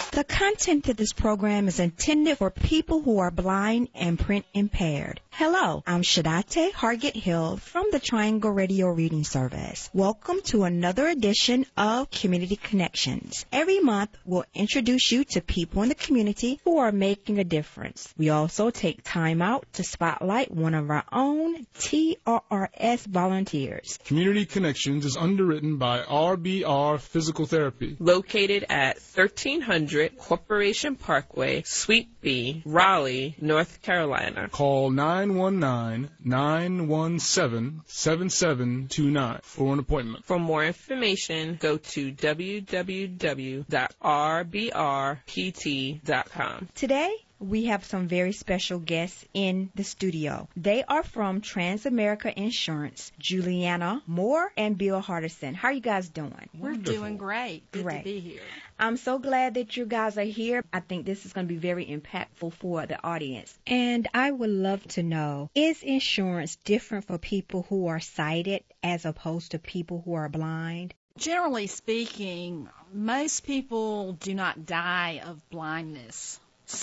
The content of this program is intended for people who are blind and print impaired. Hello, I'm Shadate Hargett Hill from the Triangle Radio Reading Service. Welcome to another edition of Community Connections. Every month, we'll introduce you to people in the community who are making a difference. We also take time out to spotlight one of our own TRRS volunteers. Community Connections is underwritten by RBR Physical Therapy, located at 1300 Corporation Parkway, Suite B, Raleigh, North Carolina. Call 919-917-7729 for an appointment. For more information, go to www.rbrpt.com. Today, we have some very special guests in the studio. They are from Transamerica Insurance, Juliana Moore and Bill Hardison. How are you guys doing? We're doing great. Good to be here. I'm so glad that you guys are here. I think this is going to be very impactful for the audience. And I would love to know, is insurance different for people who are sighted as opposed to people who are blind? Generally speaking, most people do not die of blindness.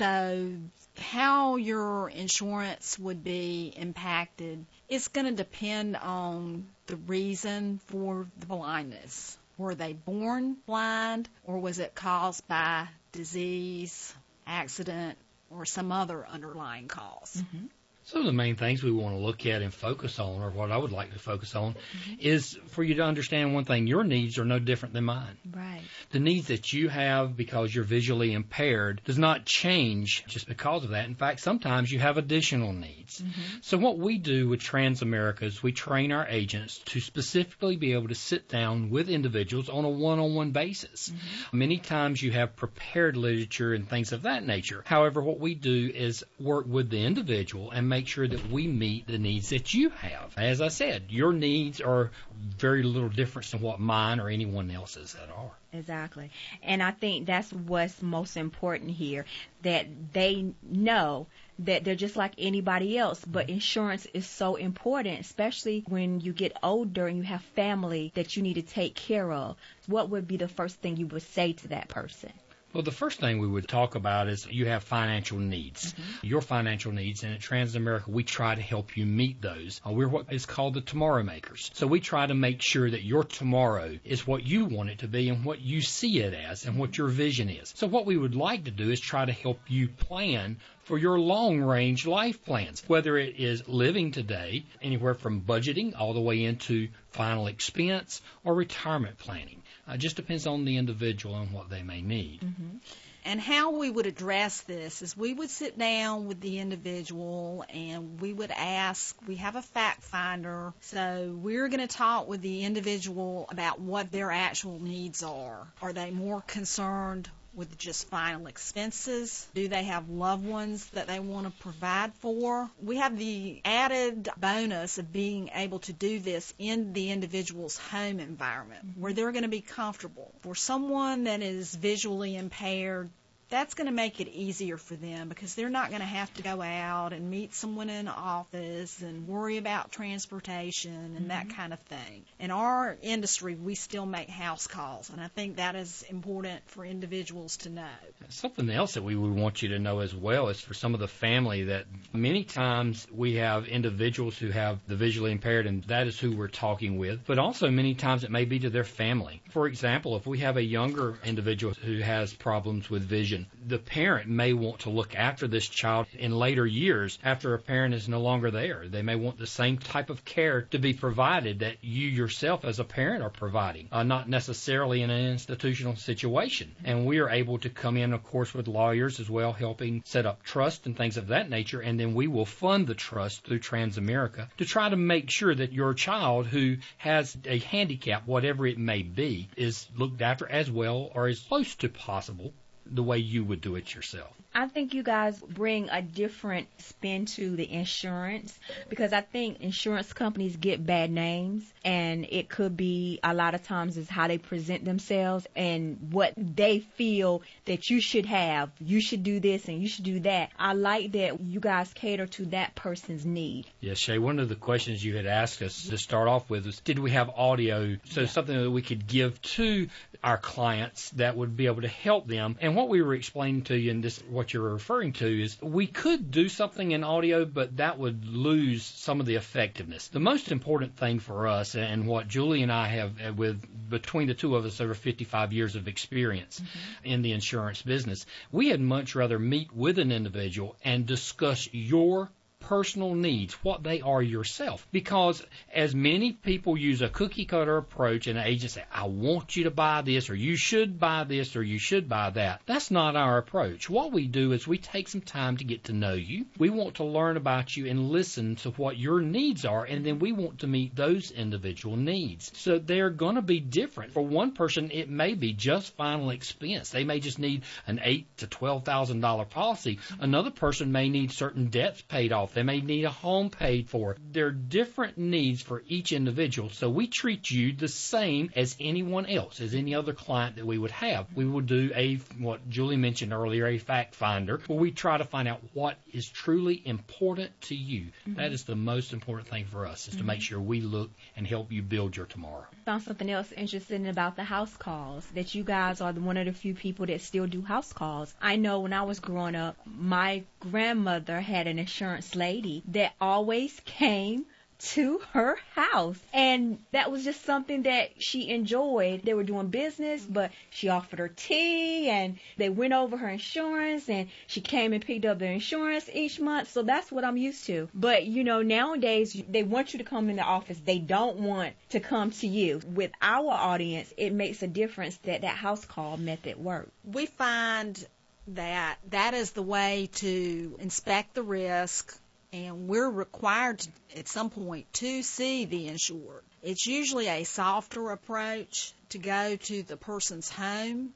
So how your insurance would be impacted is going to depend on the reason for the blindness. Were they born blind, or was it caused by disease, accident, or some other underlying cause? Mm-hmm. Some of the main things we want to look at and focus on, or what I would like to focus on, is for you to understand one thing: your needs are no different than mine. Right. The needs that you have because you're visually impaired does not change just because of that. In fact, sometimes you have additional needs. Mm-hmm. So what we do with Transamerica is we train our agents to specifically be able to sit down with individuals on a one-on-one basis. Mm-hmm. Many times you have prepared literature and things of that nature. However, what we do is work with the individual and make sure that we meet the needs that you have. As I said, your needs are very little different than what mine or anyone else's that are. Exactly. And I think that's what's most important here, that they know that they're just like anybody else, but insurance is so important, especially when you get older and you have family that you need to take care of. What would be the first thing you would say to that person? Well, the first thing we would talk about is you have financial needs. Mm-hmm. Your financial needs, and at Transamerica, we try to help you meet those. We're what is called the tomorrow makers. So we try to make sure that your tomorrow is what you want it to be and what you see it as and what your vision is. So what we would like to do is try to help you plan for your long-range life plans, whether it is living today, anywhere from budgeting all the way into final expense or retirement planning. It just depends on the individual and what they may need. Mm-hmm. And how we would address this is we would sit down with the individual and we would ask, we have a fact finder, so we're going to talk with the individual about what their actual needs are. Are they more concerned with just final expenses? Do they have loved ones that they want to provide for? We have the added bonus of being able to do this in the individual's home environment where they're going to be comfortable. For someone that is visually impaired, that's going to make it easier for them because they're not going to have to go out and meet someone in the office and worry about transportation and that kind of thing. In our industry, we still make house calls, and I think that is important for individuals to know. Something else that we would want you to know as well is for some of the family that many times we have individuals who have the visually impaired, and that is who we're talking with, but also many times it may be to their family. For example, if we have a younger individual who has problems with vision, the parent may want to look after this child in later years after a parent is no longer there. They may want the same type of care to be provided that you yourself as a parent are providing, not necessarily in an institutional situation. And we are able to come in, of course, with lawyers as well, helping set up trust and things of that nature, and then we will fund the trust through Transamerica to try to make sure that your child who has a handicap, whatever it may be, is looked after as well or as close to possible the way you would do it yourself. I think you guys bring a different spin to the insurance, because I think insurance companies get bad names, and it could be a lot of times is how they present themselves and what they feel that you should have. You should do this and you should do that. I like that you guys cater to that person's need. Yes, Shay, one of the questions you had asked us to start off with was, did we have audio? So something that we could give to our clients that would be able to help them. And what we were explaining to you, and this what you're referring to, is we could do something in audio, but that would lose some of the effectiveness. The most important thing for us, and what Julie and I have with between the two of us over 55 years of experience in the insurance business, we had much rather meet with an individual and discuss your personal needs, what they are yourself. Because as many people use a cookie cutter approach, and an agent say, I want you to buy this, or you should buy this, or you should buy that. That's not our approach. What we do is we take some time to get to know you. We want to learn about you and listen to what your needs are, and then we want to meet those individual needs. So they're going to be different. For one person, it may be just final expense. They may just need an $8,000 to $12,000 policy. Another person may need certain debts paid off. They may need a home paid for. There are different needs for each individual, so we treat you the same as anyone else, as any other client that we would have. We will do what Julie mentioned earlier, a fact finder, where we try to find out what is truly important to you. That is the most important thing for us, is to make sure we look and help you build your tomorrow. Found something else interesting about the house calls, that you guys are one of the few people that still do house calls. I know when I was growing up, my grandmother had an insurance lady that always came to her house, and that was just something that she enjoyed. They were doing business, but she offered her tea, and they went over her insurance, and she came and picked up their insurance each month. So that's what I'm used to. But nowadays they want you to come in the office. They don't want to come to you. With our audience, it makes a difference that house call method works. We find that is the way to inspect the risk, and we're required to, at some point, to see the insured. It's usually a softer approach to go to the person's home,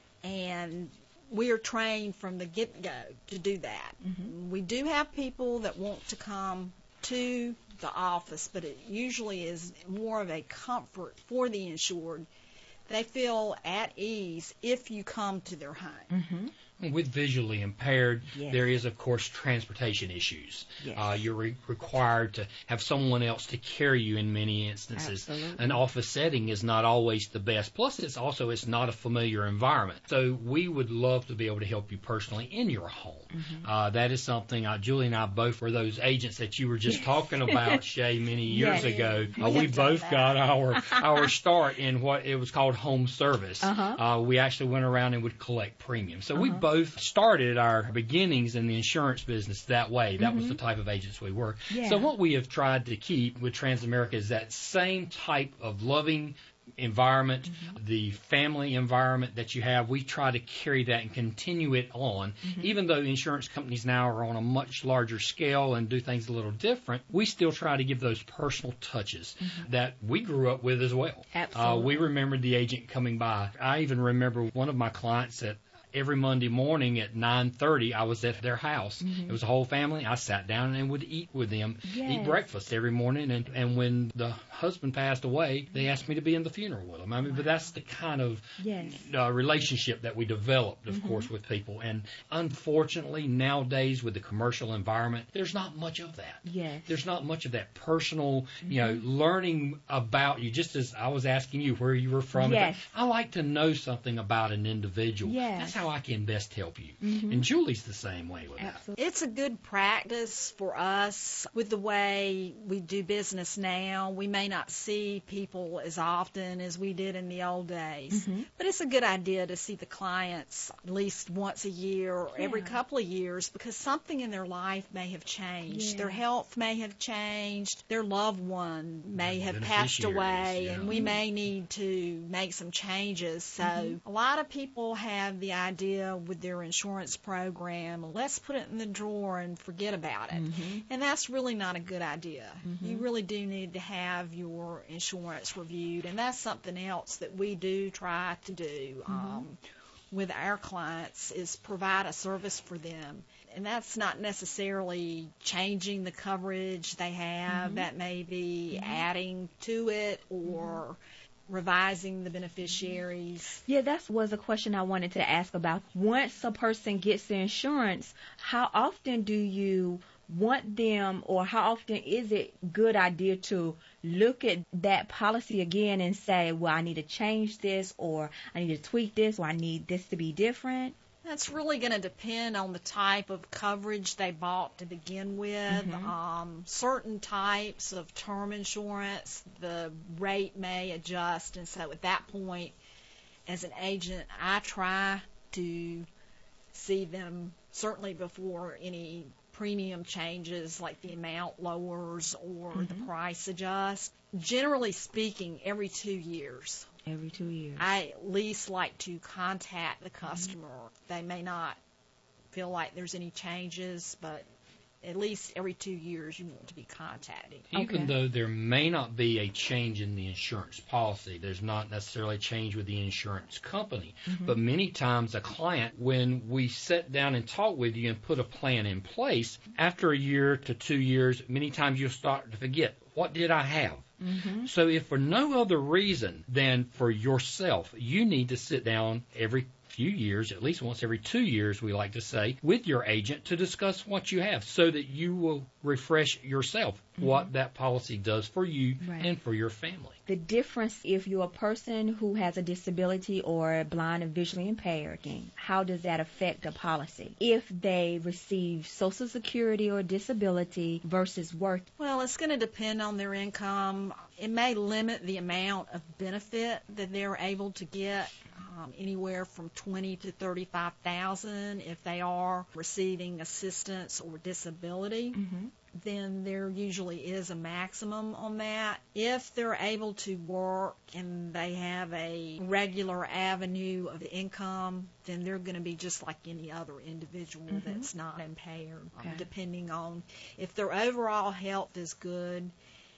and we are trained from the get-go to do that. We do have people that want to come to the office, but it usually is more of a comfort for the insured. They feel at ease if you come to their home. With visually impaired, there is, of course, transportation issues. You're required to have someone else to carry you in many instances. Absolutely. An office setting is not always the best. Plus, it's not a familiar environment. So we would love to be able to help you personally in your home. That is something, Julie and I both were those agents that you were just talking about, Shay, many years ago. We both got our start in what it was called home service. We actually went around and would collect premiums. So we both started our beginnings in the insurance business that way. That was the type of agents we were. So what we have tried to keep with Transamerica is that same type of loving environment, the family environment that you have. We try to carry that and continue it on. Even though insurance companies now are on a much larger scale and do things a little different, we still try to give those personal touches that we grew up with as well. Absolutely. We remember the agent coming by. I even remember one of my clients that every Monday morning at 9:30, I was at their house. It was a whole family. I sat down and would eat with them, eat breakfast every morning. And when the husband passed away, they asked me to be in the funeral with them. I mean, but that's the kind of relationship that we developed, of course, with people. And unfortunately, nowadays with the commercial environment, there's not much of that. There's not much of that personal, learning about you. Just as I was asking you where you were from, I like to know something about an individual. That's how I can best help you. And Julie's the same way with that. It's a good practice for us with the way we do business now. We may not see people as often as we did in the old days, but it's a good idea to see the clients at least once a year or every couple of years, because something in their life may have changed. Their health may have changed. Their loved one may have passed away, and we may need to make some changes. So a lot of people have the idea with their insurance program, let's put it in the drawer and forget about it. And that's really not a good idea. You really do need to have your insurance reviewed, and that's something else that we do try to do. with our clients is provide a service for them. And that's not necessarily changing the coverage they have. That may be adding to it or revising the beneficiaries. Yeah, that was a question I wanted to ask about. Once a person gets the insurance, how often do you want them, or how often is it good idea to look at that policy again and say, well, I need to change this, or I need to tweak this, or I need this to be different? That's really going to depend on the type of coverage they bought to begin with. Certain types of term insurance, the rate may adjust, and so at that point, as an agent, I try to see them certainly before any premium changes, like the amount lowers or the price adjusts. Generally speaking, every 2 years. Every 2 years. I at least like to contact the customer. They may not feel like there's any changes, but at least every 2 years you want to be contacted. Even though there may not be a change in the insurance policy, there's not necessarily a change with the insurance company. But many times a client, when we sit down and talk with you and put a plan in place, after a year to 2 years, many times you'll start to forget, what did I have? So if for no other reason than for yourself, you need to sit down every few years, at least once every 2 years, we like to say, with your agent to discuss what you have so that you will refresh yourself what that policy does for you and for your family. The difference if you're a person who has a disability or blind and visually impaired, how does that affect the policy? If they receive Social Security or disability versus work? Well, it's going to depend on their income. It may limit the amount of benefit that they're able to get. Anywhere from $20,000 to $35,000 if they are receiving assistance or disability. Then there usually is a maximum on that. If they're able to work and they have a regular avenue of income, then they're going to be just like any other individual that's not impaired, depending on if their overall health is good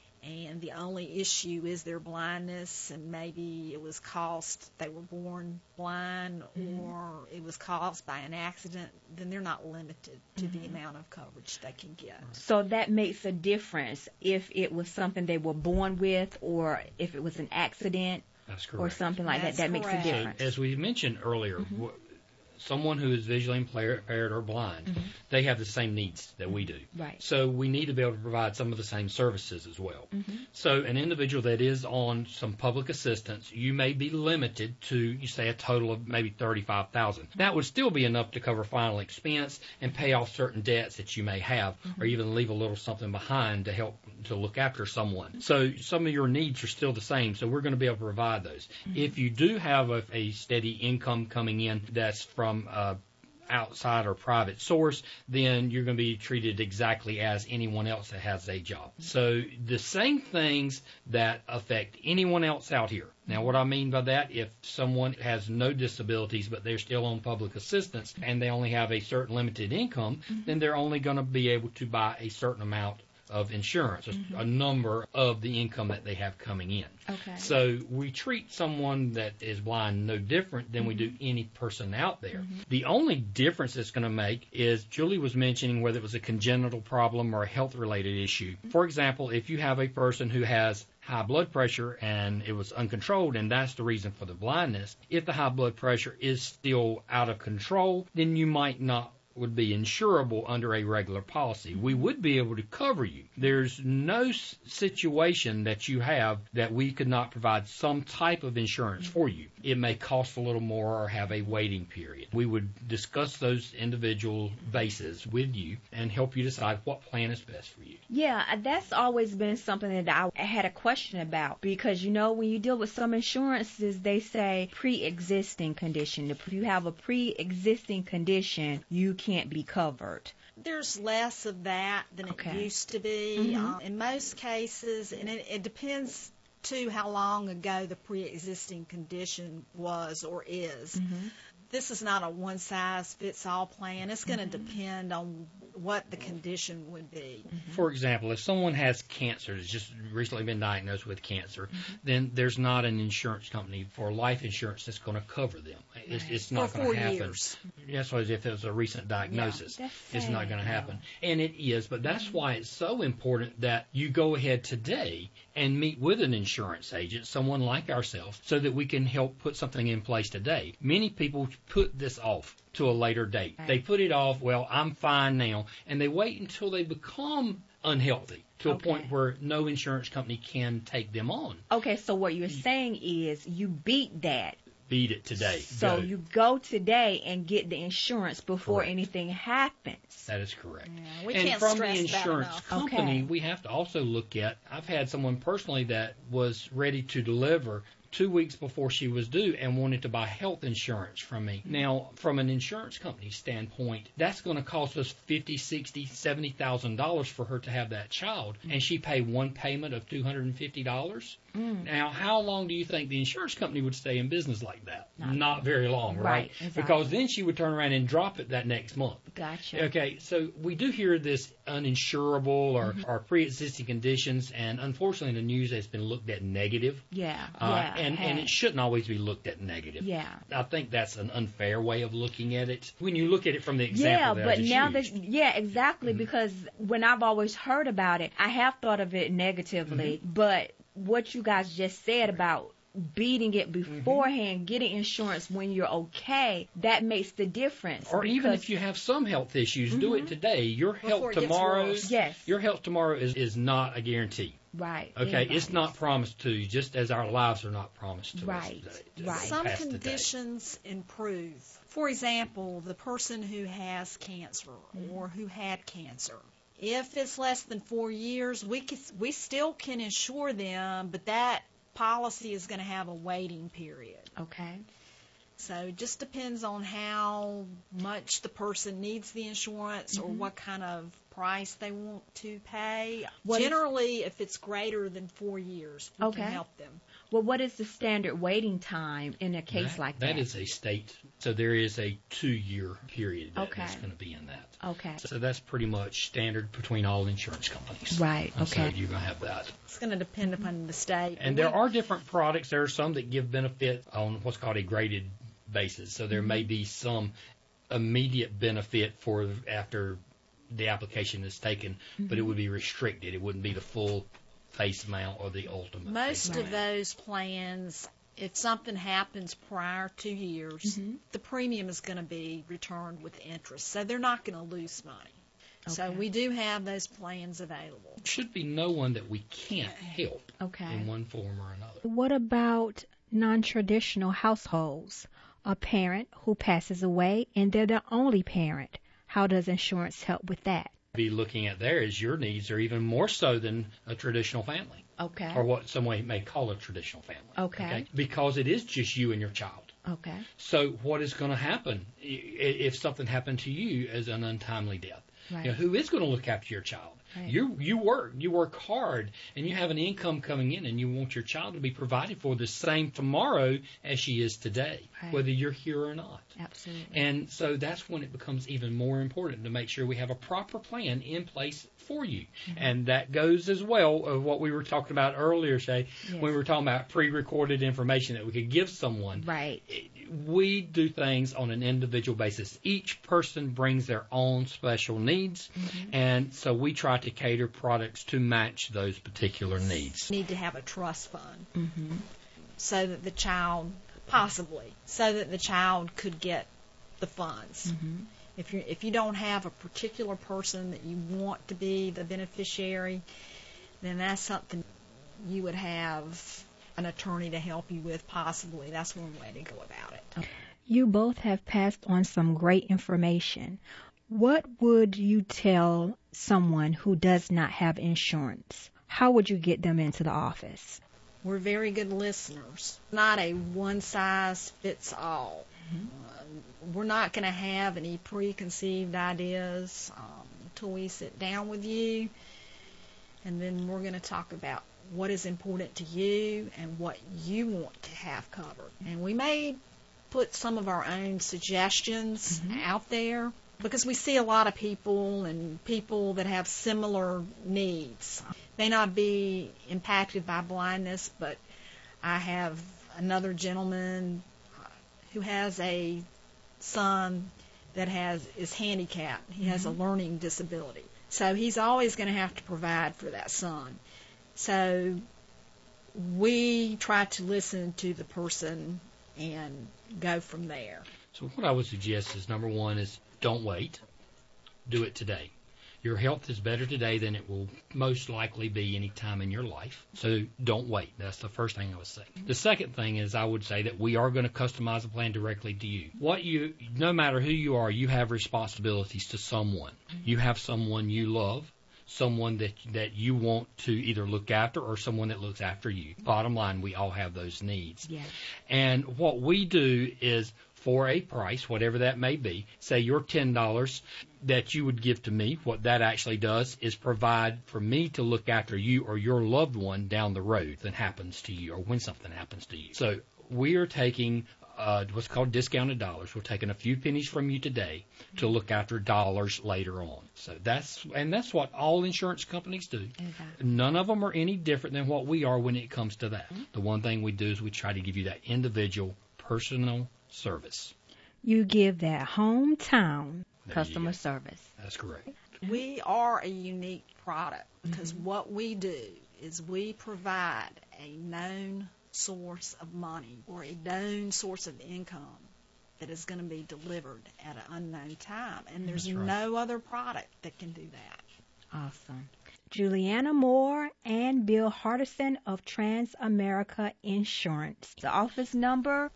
and the only issue is their blindness, and maybe it was caused, they were born blind, or it was caused by an accident, then they're not limited to the amount of coverage they can get. So that makes a difference if it was something they were born with, or if it was an accident. That's correct. Or something like That's that. That makes a correct. difference. So, as we mentioned earlier, someone who is visually impaired or blind, they have the same needs that we do. Right. So we need to be able to provide some of the same services as well. So an individual that is on some public assistance, you may be limited to, you say, a total of maybe $35,000. That would still be enough to cover final expense and pay off certain debts that you may have, or even leave a little something behind to help to look after someone. So some of your needs are still the same, so we're going to be able to provide those. If you do have a steady income coming in that's from outside or private source, then you're going to be treated exactly as anyone else that has a job. So the same things that affect anyone else out here. Now, what I mean by that, if someone has no disabilities but they're still on public assistance and they only have a certain limited income, then they're only going to be able to buy a certain amount of insurance, a number of the income that they have coming in. Okay. So we treat someone that is blind no different than we do any person out there. The only difference it's going to make is, Julie was mentioning whether it was a congenital problem or a health-related issue. For example, if you have a person who has high blood pressure and it was uncontrolled and that's the reason for the blindness, if the high blood pressure is still out of control, then you might not would be insurable under a regular policy. We would be able to cover you. There's no situation that you have that we could not provide some type of insurance for you. It may cost a little more or have a waiting period. We would discuss those individual bases with you and help you decide what plan is best for you. Yeah, that's always been something that I had a question about, because, you know, when you deal with some insurances, they say pre-existing condition. If you have a pre-existing condition, you can't be covered. There's less of that than it used to be. In most cases, and it depends, too, how long ago the pre-existing condition was or is. This is not a one-size-fits-all plan. It's going to depend on what the condition would be. For example, if someone has cancer, has just recently been diagnosed with cancer, then there's not an insurance company for life insurance that's going to cover them. It's not going to happen. 4 years. That's why if it was a recent diagnosis, it's not going to happen. And it is, but that's why it's so important that you go ahead today and meet with an insurance agent, someone like ourselves, so that we can help put something in place today. Many people put this off to a later date. Right. They put it off, well, I'm fine now, and they wait until they become unhealthy to a point where no insurance company can take them on. Okay, so what you're saying is you beat that. Beat it today. So you go today and get the insurance before anything happens. That is correct. Yeah, we and can't from stress the insurance that company, we have to also look at, I've had someone personally that was ready to deliver 2 weeks before she was due and wanted to buy health insurance from me. Now, from an insurance company standpoint, that's going to cost us $50,000, $60,000, $70,000 for her to have that child, and she paid one payment of $250. Now, how long do you think the insurance company would stay in business like that? Not very long, right? Exactly. Because then she would turn around and drop it that next month. Gotcha. Okay, so we do hear this uninsurable or pre-existing conditions, and unfortunately in the news it's been looked at negative. And it shouldn't always be looked at negative. Yeah. I think that's an unfair way of looking at it. When you look at it from the example that I just used. Exactly, because when I've always heard about it, I have thought of it negatively, but what you guys just said about beating it beforehand, getting insurance when you're okay, that makes the difference. Or even if you have some health issues, do it today. Your health tomorrow, your health tomorrow is not a guarantee. Right. Okay, it's not promised to you, just as our lives are not promised to us. Right. Some conditions improve. For example, the person who has cancer or who had cancer. If it's less than 4 years, we still can insure them, but that policy is going to have a waiting period. Okay. So it just depends on how much the person needs the insurance or what kind of price they want to pay. Generally, if it's greater than 4 years, we can help them. Well, what is the standard waiting time in a case like that? That is a state. So there is a 2-year period that's going to be in that. Okay. So that's pretty much standard between all insurance companies. Right. Okay. So you're going to have that. It's going to depend upon the state. And there are different products. There are some that give benefit on what's called a graded basis. So there may be some immediate benefit for after the application is taken, but it would be restricted. It wouldn't be the full face amount or the ultimate. Most of those plans, if something happens prior to 2 years, the premium is going to be returned with interest. So they're not going to lose money. Okay. So we do have those plans available. There should be no one that we can't help in one form or another. What about non-traditional households? A parent who passes away and they're the only parent. How does insurance help with that? Be looking at there is your needs are even more so than a traditional family. Okay. Or what some may call a traditional family. Okay. Because it is just you and your child. Okay. So what is going to happen if something happened to you as an untimely death? Right. Who is going to look after your child? Right. You work hard, and you have an income coming in, and you want your child to be provided for the same tomorrow as she is today, whether you're here or not. Absolutely. And so that's when it becomes even more important to make sure we have a proper plan in place for you. And that goes as well of what we were talking about earlier, Shay, when we were talking about pre-recorded information that we could give someone. Right. We do things on an individual basis. Each person brings their own special needs, and so we try to cater products to match those particular needs. You need to have a trust fund so that the child, so that the child could get the funds. If you don't have a particular person that you want to be the beneficiary, then that's something you would have an attorney to help you with, possibly. That's one way to go about it. You both have passed on some great information. What would you tell someone who does not have insurance? How would you get them into the office? We're very good listeners. Not a one-size-fits-all. We're not going to have any preconceived ideas until we sit down with you, and then we're going to talk about what is important to you and what you want to have covered. And we may put some of our own suggestions out there, because we see a lot of people and people that have similar needs. May not be impacted by blindness, but I have another gentleman who has a son that is handicapped. He has a learning disability. So he's always going to have to provide for that son. So we try to listen to the person and go from there. So what I would suggest is, number one, is don't wait. Do it today. Your health is better today than it will most likely be any time in your life. So don't wait. That's the first thing I would say. The second thing is I would say that we are going to customize a plan directly to you. No matter who you are, you have responsibilities to someone. You have someone you love, someone that you want to either look after, or someone that looks after you. Bottom line, we all have those needs. Yes. And what we do is, for a price, whatever that may be, say your $10 that you would give to me, what that actually does is provide for me to look after you or your loved one down the road that happens to you, or when something happens to you. So we are taking what's called discounted dollars. We're taking a few pennies from you today to look after dollars later on. So that's what all insurance companies do. Exactly. None of them are any different than what we are when it comes to that. The one thing we do is we try to give you that individual, personal service. You give that hometown customer service. That's correct. We are a unique product because what we do is we provide a known source of money or a known source of income that is going to be delivered at an unknown time. And there's no other product that can do that. Awesome. Juliana Moore and Bill Hardison of Transamerica Insurance. The office number,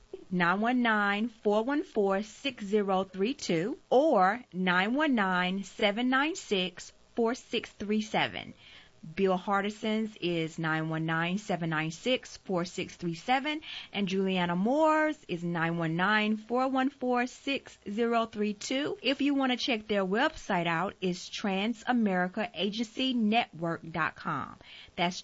919-414-6032 or 919-796-4637. Bill Hardison's is 919-796-4637, and Juliana Moore's is 919-414-6032. If you want to check their website out, it's TransamericaAgencyNetwork.com. That's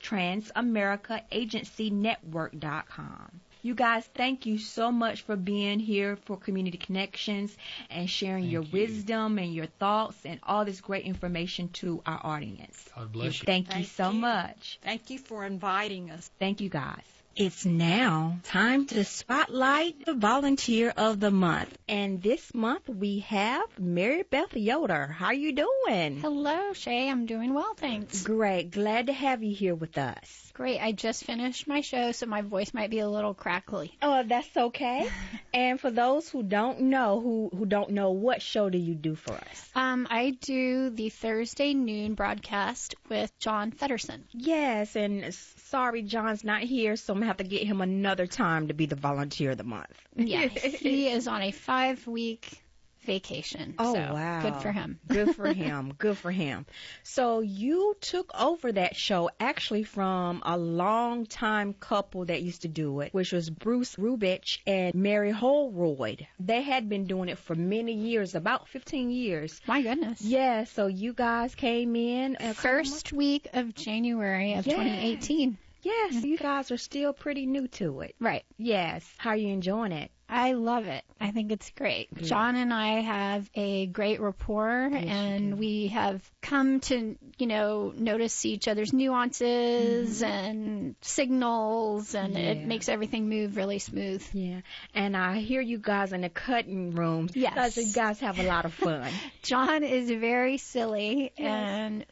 TransamericaAgencyNetwork.com. You guys, thank you so much for being here for Community Connections and sharing your wisdom and your thoughts and all this great information to our audience. God bless you. Thank you so much. Thank you for inviting us. Thank you, guys. It's now time to spotlight the volunteer of the month. And this month we have Mary Beth Yoder. How you doing? Hello, Shay. I'm doing well, thanks. Great. Glad to have you here with us. Great. I just finished my show, so my voice might be a little crackly. Oh, that's okay. And for those who don't know, who don't know, what show do you do for us? I do the Thursday noon broadcast with John Feddersen. Yes, and sorry John's not here, so I'm going to have to get him another time to be the volunteer of the month. Yeah, he is on a 5-week vacation. Oh, so wow. Good for him. Good for him. Good for him. So you took over that show actually from a long-time couple that used to do it, which was Bruce Rubich and Mary Holroyd. They had been doing it for many years, about 15 years. My goodness. Yeah, so you guys came in. First week of January of 2018. Yes, you guys are still pretty new to it. Right. Yes. How are you enjoying it? I love it. I think it's great. Yeah. John and I have a great rapport, and we have come to, notice each other's nuances and signals, and it makes everything move really smooth. Yeah. And I hear you guys in the cutting room. Yes. Because you guys have a lot of fun. John is very silly, and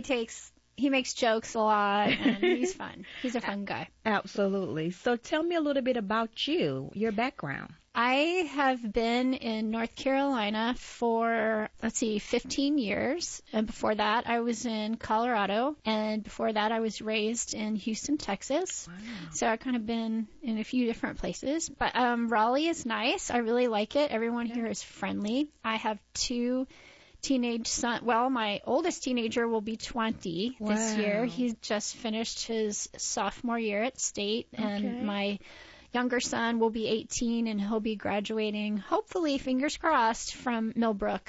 he makes jokes a lot, and he's fun. He's a fun guy. Absolutely. So tell me a little bit about you, your background. I have been in North Carolina for, 15 years. And before that, I was in Colorado. And before that, I was raised in Houston, Texas. Wow. So I've kind of been in a few different places. But Raleigh is nice. I really like it. Everyone here is friendly. I have 2 teenage son. Well, my oldest teenager will be 20 this year. He just finished his sophomore year at State, and my younger son will be 18, and he'll be graduating, hopefully, fingers crossed, from Millbrook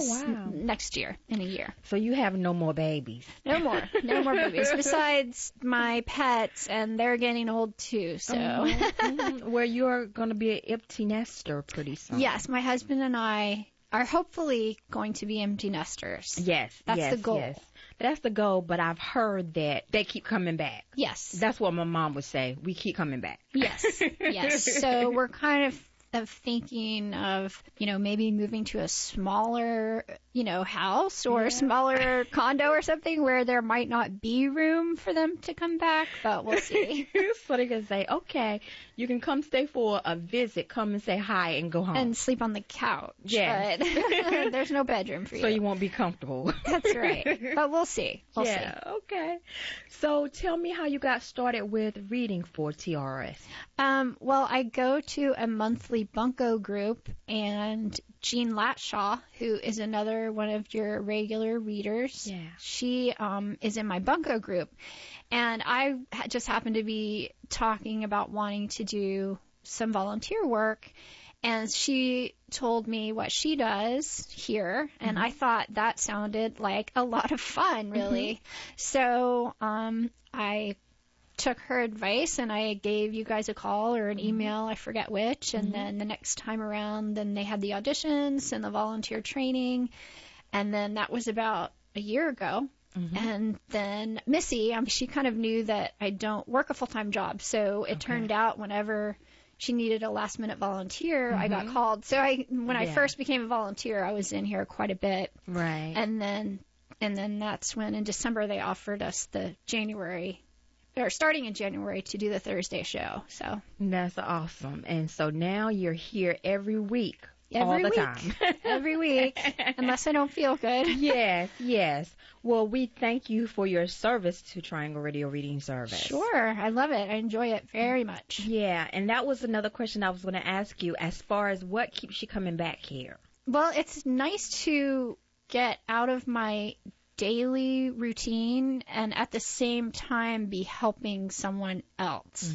next year, in a year. So you have no more babies. No more babies. Besides my pets, and they're getting old too. So, Where you're going to be an empty nester pretty soon. Yes, my husband and I are hopefully going to be empty nesters. Yes. That's the goal. Yes. That's the goal, but I've heard that they keep coming back. Yes. That's what my mom would say. We keep coming back. Yes. Yes. So we're kind of thinking of, maybe moving to a smaller, house or a smaller condo or something where there might not be room for them to come back, but we'll see. So they can say, okay, you can come stay for a visit, come and say hi and go home. And sleep on the couch. Yeah. But there's no bedroom for you. So you won't be comfortable. That's right. But we'll see. We'll see. Okay. So tell me how you got started with reading for TRS. Well, I go to a monthly Bunko group, and Jean Latshaw, who is another one of your regular readers, she is in my Bunko group. And I just happened to be talking about wanting to do some volunteer work, and she told me what she does here, and I thought that sounded like a lot of fun, really. So I took her advice, and I gave you guys a call or an email, I forget which, and then the next time around, then they had the auditions and the volunteer training, and then that was about a year ago. And then Missy, she kind of knew that I don't work a full-time job, so it turned out whenever she needed a last-minute volunteer, I got called. So when I first became a volunteer, I was in here quite a bit. Right. And then that's when in December they offered us the starting in January to do the Thursday show. So that's awesome. And so now you're here every week. Every all the week. time. Every week, unless I don't feel good. Yes. Well, we thank you for your service to Triangle Radio Reading Service. Sure. I love it. I enjoy it very much. Yeah, and that was another question I was going to ask you as far as what keeps you coming back here. Well, it's nice to get out of my daily routine and at the same time be helping someone else.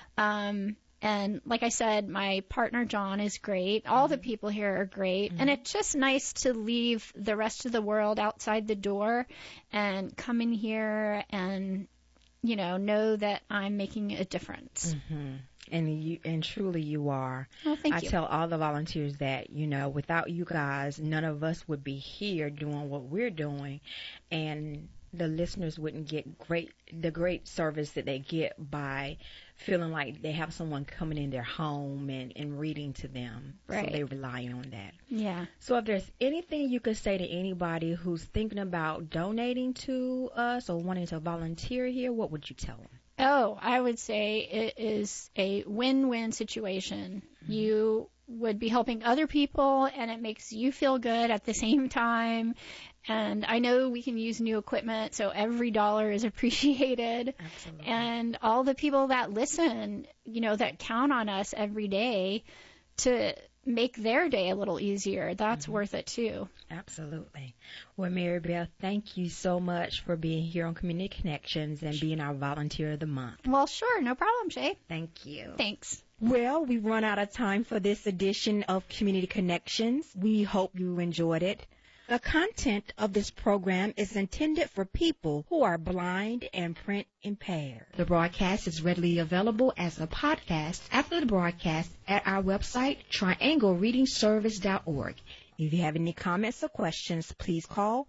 And like I said, my partner John is great. All the people here are great. And it's just nice to leave the rest of the world outside the door and come in here and, know that I'm making a difference. And truly you are. Oh, thank you. I tell all the volunteers that, without you guys, none of us would be here doing what we're doing. And the listeners wouldn't get the great service that they get by feeling like they have someone coming in their home and reading to them. Right. So they rely on that. Yeah. So if there's anything you could say to anybody who's thinking about donating to us or wanting to volunteer here, what would you tell them? Oh, I would say it is a win-win situation. You would be helping other people, and it makes you feel good at the same time. And I know we can use new equipment, so every dollar is appreciated. Absolutely. And all the people that listen, that count on us every day to make their day a little easier, that's worth it too. Absolutely. Well, Mary Beth, thank you so much for being here on Community Connections and being our Volunteer of the Month. Well, sure. No problem, Shay. Thank you. Thanks. Well, we've run out of time for this edition of Community Connections. We hope you enjoyed it. The content of this program is intended for people who are blind and print impaired. The broadcast is readily available as a podcast after the broadcast at our website, trianglereadingservice.org. If you have any comments or questions, please call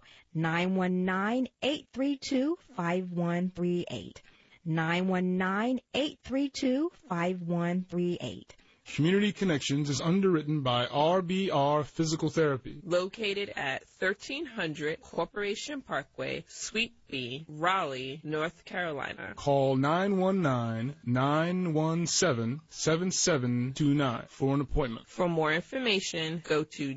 919-832-5138. 919-832-5138. Community Connections is underwritten by RBR Physical Therapy. Located at 1300 Corporation Parkway, Suite B, Raleigh, North Carolina. Call 919-917-7729 for an appointment. For more information, go to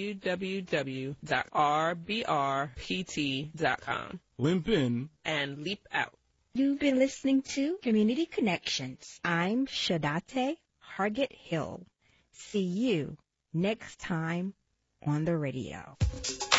www.rbrpt.com. Limp in and leap out. You've been listening to Community Connections. I'm Shadate Hargett Hill. See you next time on the radio.